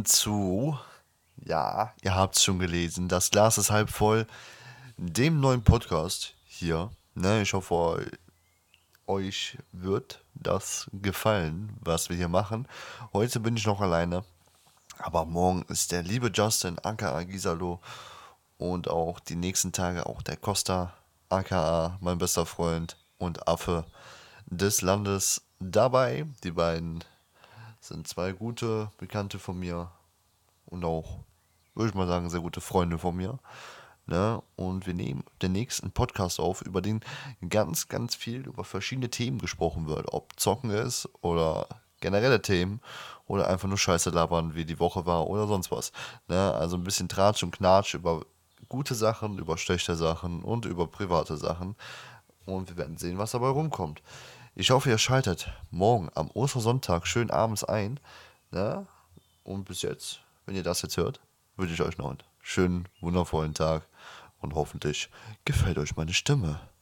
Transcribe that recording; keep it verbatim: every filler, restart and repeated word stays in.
zu, ja, ihr habt es schon gelesen, das Glas ist halb voll, dem neuen Podcast hier. Ne, ich hoffe, euch wird das gefallen, was wir hier machen. Heute bin ich noch alleine, aber morgen ist der liebe Justin, aka Gisalo, und auch die nächsten Tage auch der Costa, aka mein bester Freund und Affe des Landes dabei. Die beiden sind zwei gute Bekannte von mir und auch, würde ich mal sagen, sehr gute Freunde von mir. Ne? Und wir nehmen den nächsten Podcast auf, über den ganz, ganz viel über verschiedene Themen gesprochen wird. Ob Zocken ist oder generelle Themen oder einfach nur Scheiße labern, wie die Woche war oder sonst was. Ne? Also ein bisschen Tratsch und Knatsch über gute Sachen, über schlechte Sachen und über private Sachen. Und wir werden sehen, was dabei rumkommt. Ich hoffe, ihr schaltet morgen am Ostersonntag schön abends ein. Ne? Und bis jetzt, wenn ihr das jetzt hört, wünsche ich euch noch einen schönen, wundervollen Tag und hoffentlich gefällt euch meine Stimme.